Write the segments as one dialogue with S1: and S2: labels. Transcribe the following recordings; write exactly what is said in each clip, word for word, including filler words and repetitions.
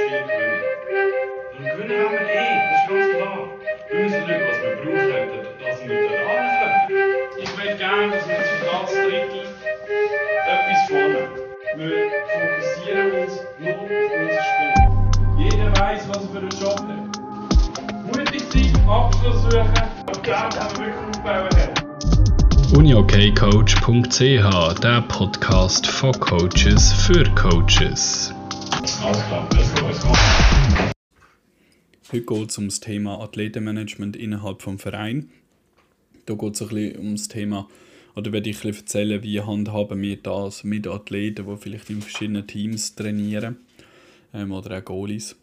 S1: Spiel gewinnen. Und gewinnen haben wir eh, das ist ganz klar. Wir müssen schauen, was wir brauchen, dass wir da ankommen. Ich möchte gerne, dass wir zum ganzen Drittel etwas vornehmen. Wir fokussieren uns nur auf unser Spiel. Jeder weiss, was er für einen Job hat. Mutig sein, Abschluss suchen, und dann kann man wirklich aufbauen.
S2: uniokcoach punkt c h, der Podcast von Coaches für Coaches.
S1: Alles klar, let's go, let's go.
S2: Heute geht es um das Thema Athletenmanagement innerhalb des Vereins. Da geht es ein bisschen um das Thema, oder werde ich ein bisschen erzählen, wie handhaben wir das mit Athleten, die vielleicht in verschiedenen Teams trainieren, ähm, oder auch Goalies.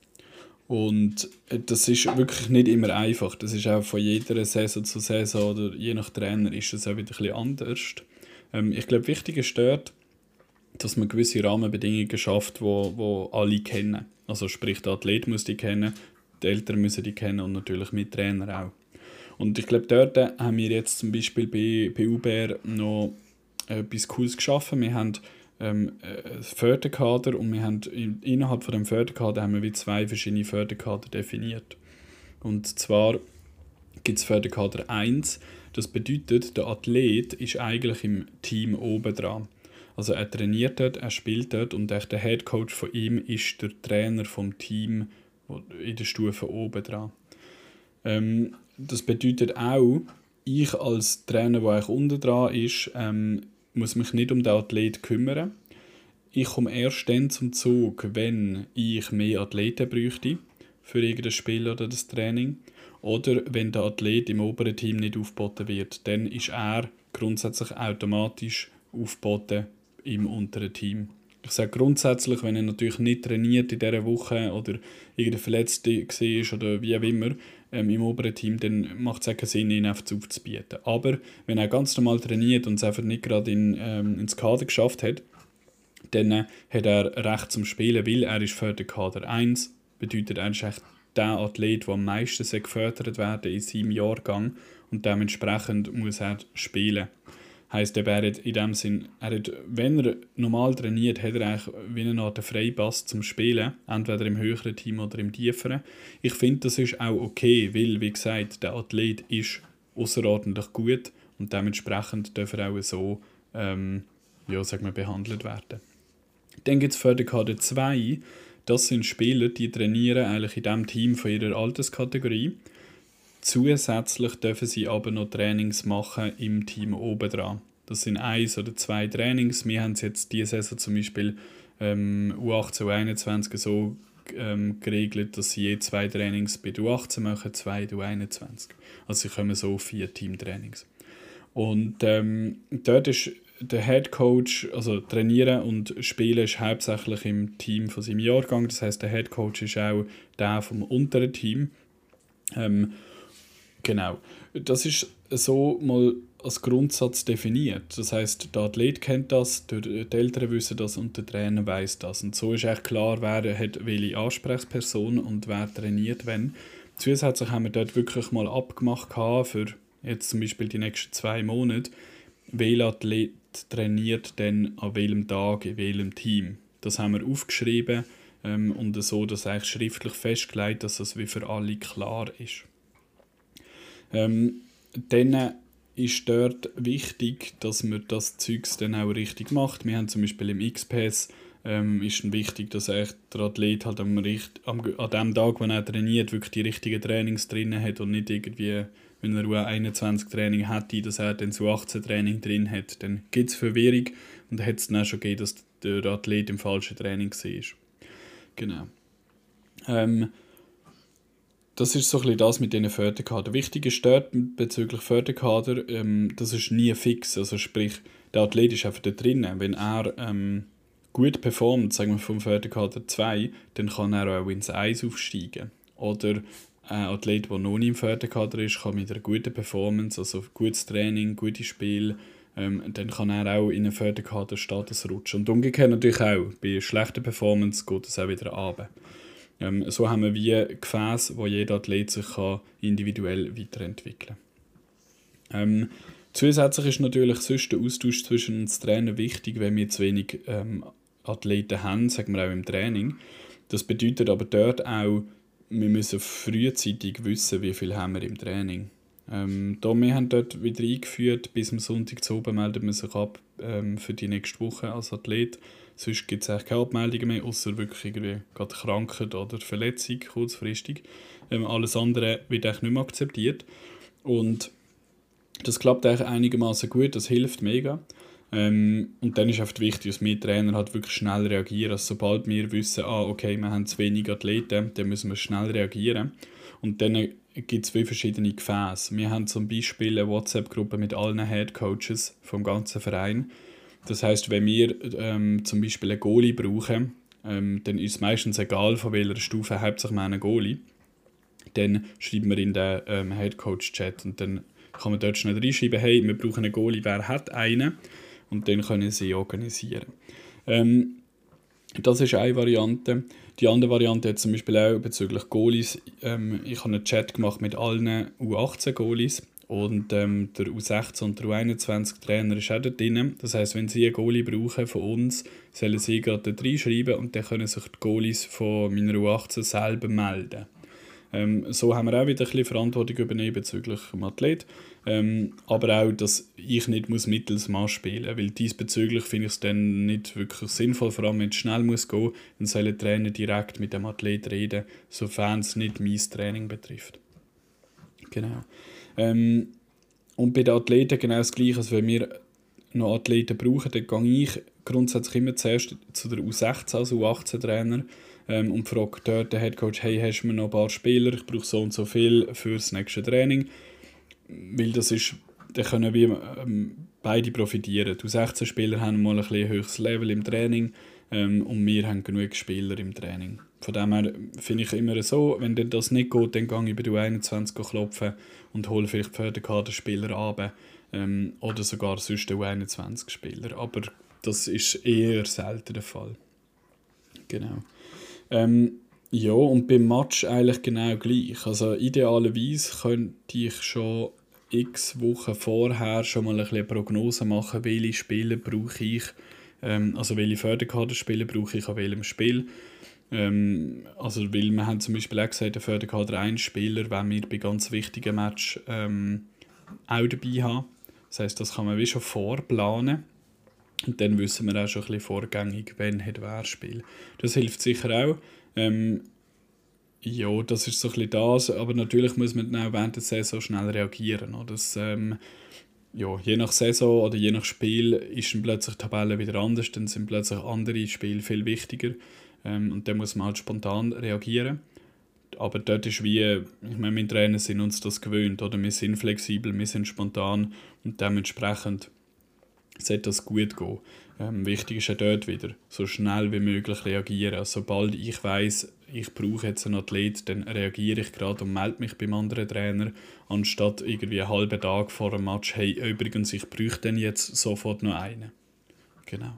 S2: Und das ist wirklich nicht immer einfach. Das ist auch von jeder Saison zu Saison oder je nach Trainer ist das auch wieder ein bisschen anders. Ähm, ich glaube, wichtig ist dort, dass man gewisse Rahmenbedingungen schafft, wo, wo alle kennen. Also sprich, der Athlet muss die kennen, die Eltern müssen die kennen und natürlich mit Trainer auch. Und ich glaube, dort haben wir jetzt zum Beispiel bei, bei U B R noch etwas Cooles geschaffen. Wir haben ähm, ein Förderkader und wir haben in, innerhalb von dem Förderkader haben wir wie zwei verschiedene Förderkader definiert. Und zwar gibt es Förderkader eins. Das bedeutet, der Athlet ist eigentlich im Team oben dran. Also er trainiert dort, er spielt dort und der Headcoach von ihm ist der Trainer vom Team in der Stufe oben dran. Ähm, das bedeutet auch, ich als Trainer, der eigentlich unten dran ist, ähm, muss mich nicht um den Athlet kümmern. Ich komme erst dann zum Zug, wenn ich mehr Athleten bräuchte für irgendein Spiel oder das Training. Oder wenn der Athlet im oberen Team nicht aufgeboten wird, dann ist er grundsätzlich automatisch aufgeboten im unteren Team. Ich sage grundsätzlich, wenn er natürlich nicht trainiert in dieser Woche oder irgendeine Verletzte war oder wie auch immer ähm, im oberen Team, dann macht es keinen Sinn, ihn einfach aufzubieten. Aber wenn er ganz normal trainiert und es einfach nicht gerade in, ähm, ins Kader geschafft hat, dann äh, hat er Recht zum Spielen, weil er ist Förderkader eins, bedeutet er ist echt der Athlet, der am meisten gefördert werden in seinem Jahrgang und dementsprechend muss er spielen. Heisst, er hat in dem Sinn, er hat, wenn er normal trainiert, hat er eigentlich wie eine Art Freipass zum Spielen, entweder im höheren Team oder im tieferen. Ich finde, das ist auch okay, weil, wie gesagt, der Athlet ist außerordentlich gut und dementsprechend darf er auch so ähm, ja, sagen wir, behandelt werden. Dann gibt es Förderkader zwei, das sind Spieler, die trainieren eigentlich in dem Team von ihrer Alterskategorie. Zusätzlich dürfen sie aber noch Trainings machen im Team oben dran. Das sind eins oder zwei Trainings. Wir haben es jetzt diese Saison zum Beispiel ähm, U achtzehn, U einundzwanzig so ähm, geregelt, dass sie je zwei Trainings bei der U achtzehn machen, zwei bei der U einundzwanzig. Also sie kommen so auf vier Teamtrainings. Und ähm, dort ist der Headcoach, also trainieren und spielen ist hauptsächlich im Team von seinem Jahrgang. Das heisst, der Headcoach ist auch der vom unteren Team. Ähm, Genau. Das ist so mal als Grundsatz definiert. Das heisst, der Athlet kennt das, die Eltern wissen das und der Trainer weiss das. Und so ist echt klar, wer hat welche Ansprechperson und wer trainiert wenn. Zusätzlich haben wir dort wirklich mal abgemacht für jetzt zum Beispiel die nächsten zwei Monate, welcher Athlet trainiert denn an welchem Tag, in welchem Team. Das haben wir aufgeschrieben ähm, und so, dass eigentlich schriftlich festgelegt, dass das wie für alle klar ist. Ähm, dann ist dort wichtig, dass man das Zeugs dann auch richtig macht. Wir haben zum Beispiel im X P S ähm, ist dann wichtig, dass echt der Athlet halt am, am, an dem Tag, wo er trainiert, wirklich die richtigen Trainings drin hat und nicht irgendwie, wenn er U einundzwanzig Training hätte, dass er dann U achtzehn Training drin hat. Dann gibt es Verwirrung und dann hat es dann auch schon gegeben, dass der Athlet im falschen Training war. Genau. Ähm, Das ist so ein bisschen das mit diesen Förderkader. Wichtig ist dort bezüglich Förderkader, ähm, das ist nie fix. Also sprich, der Athlet ist einfach da drin. Wenn er ähm, gut performt, sagen wir vom Förderkader zwei, dann kann er auch ins eins aufsteigen. Oder ein Athlet, der noch nicht im Förderkader ist, kann mit einer guten Performance, also gutes Training, gutes Spiel, ähm, dann kann er auch in einen Förderkaderstatus rutschen. Und umgekehrt natürlich auch. Bei schlechter Performance geht es auch wieder runter. Ähm, so haben wir wie Gefäße, wo jeder Athlet sich kann individuell weiterentwickeln kann. Ähm, zusätzlich ist natürlich sonst der Austausch zwischen uns Trainern wichtig, wenn wir zu wenig ähm, Athleten haben, sagen wir auch im Training. Das bedeutet aber dort auch, wir müssen frühzeitig wissen, wie viel haben wir im Training. Ähm, da wir haben dort wieder eingeführt, bis am Sonntag zu oben meldet man sich ab ähm, für die nächste Woche als Athlet. Sonst gibt es eigentlich keine Abmeldungen mehr, außer wirklich irgendwie gerade Krankheit oder Verletzung kurzfristig. Ähm, alles andere wird eigentlich nicht mehr akzeptiert. Und das klappt eigentlich einigermaßen gut, das hilft mega. Ähm, und dann ist oft wichtig, dass wir Trainer halt wirklich schnell reagieren. Also sobald wir wissen, ah, okay, wir haben zu wenig Athleten, dann müssen wir schnell reagieren. Und dann gibt es verschiedene Gefäße. Wir haben zum Beispiel eine WhatsApp-Gruppe mit allen Head-Coaches vom ganzen Verein. Das heisst, wenn wir ähm, zum Beispiel einen Goalie brauchen, ähm, dann ist es meistens egal, von welcher Stufe hauptsächlich wir einen Goalie. Dann schreiben wir in den ähm, Head-Coach-Chat und dann kann man dort schnell reinschreiben, hey, wir brauchen einen Goalie, wer hat einen? Und dann können sie organisieren. Ähm, das ist eine Variante. Die andere Variante hat zum Beispiel auch bezüglich Goalies. Ähm, ich habe einen Chat gemacht mit allen U achtzehn Goalies und ähm, der U sechzehn und der U einundzwanzig Trainer ist auch da drin. Das heisst, wenn sie einen Goalie brauchen von uns, sollen sie gerade da reinschreiben und dann können sich die Goalies von meiner U achtzehn selber melden. Ähm, so haben wir auch wieder ein bisschen Verantwortung übernehmen bezüglich dem Athlet. Ähm, aber auch, dass ich nicht muss mittels Mann spielen muss, weil diesbezüglich finde ich es dann nicht wirklich sinnvoll, vor allem wenn es schnell muss gehen, dann soll der Trainer direkt mit dem Athlet reden, sofern es nicht mein Training betrifft. Genau. Ähm, und bei den Athleten genau das Gleiche, also wenn wir noch Athleten brauchen, dann gehe ich grundsätzlich immer zuerst zu der U sechzehn, also U achtzehn Trainer, ähm, und frage dort den Headcoach, hey, hast du mir noch ein paar Spieler, ich brauche so und so viel für das nächste Training. Weil das ist, da können wir ähm, beide profitieren. Die U sechzehn Spieler haben mal ein bisschen höheres Level im Training ähm, und wir haben genug Spieler im Training. Von dem her finde ich immer so, wenn das nicht geht, dann gehe ich bei der U einundzwanzig klopfen und hole vielleicht Förderkaderspieler ab ähm, oder sogar sonst den U einundzwanzig Spieler. Aber das ist eher selten der Fall. Genau. Ähm, ja, und beim Match eigentlich genau gleich. Also idealerweise könnte ich schon x Wochen vorher schon mal ein bisschen eine Prognose machen, welche Spieler brauche ich, ähm, also welche Förderkaderspieler brauche ich an welchem Spiel. Ähm, also weil wir haben zum Beispiel auch gesagt, der Förderkader ein Spieler, wenn wir bei ganz wichtigen Matches ähm, auch dabei haben. Das heisst, das kann man wie schon vorplanen. Und dann wissen wir auch schon ein bisschen vorgängig, wenn hat wer Spiel. Das hilft sicher auch. Ähm, ja, das ist so ein bisschen das. Aber natürlich muss man dann auch während der Saison schnell reagieren. Das, ähm, ja, je nach Saison oder je nach Spiel ist dann plötzlich die Tabelle wieder anders. Dann sind plötzlich andere Spiele viel wichtiger. Ähm, und dann muss man halt spontan reagieren. Aber dort ist wie, ich meine, meine Trainer sind uns das gewöhnt. Oder? Wir sind flexibel, wir sind spontan und dementsprechend sollte das gut gehen. Ähm, wichtig ist ja dort wieder, so schnell wie möglich reagieren. Also, sobald ich weiss, ich brauche jetzt einen Athlet, dann reagiere ich gerade und melde mich beim anderen Trainer, anstatt irgendwie einen halben Tag vor dem Match, hey, übrigens, ich bräuchte dann jetzt sofort noch einen. Genau.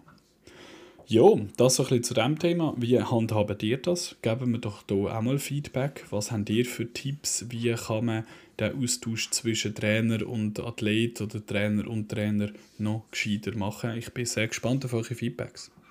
S2: Ja, das so ein bisschen zu diesem Thema. Wie handhaben ihr das? Geben wir doch hier auch mal Feedback. Was habt ihr für Tipps? Wie kann man den Austausch zwischen Trainer und Athlet oder Trainer und Trainer noch gescheiter machen? Ich bin sehr gespannt auf eure Feedbacks.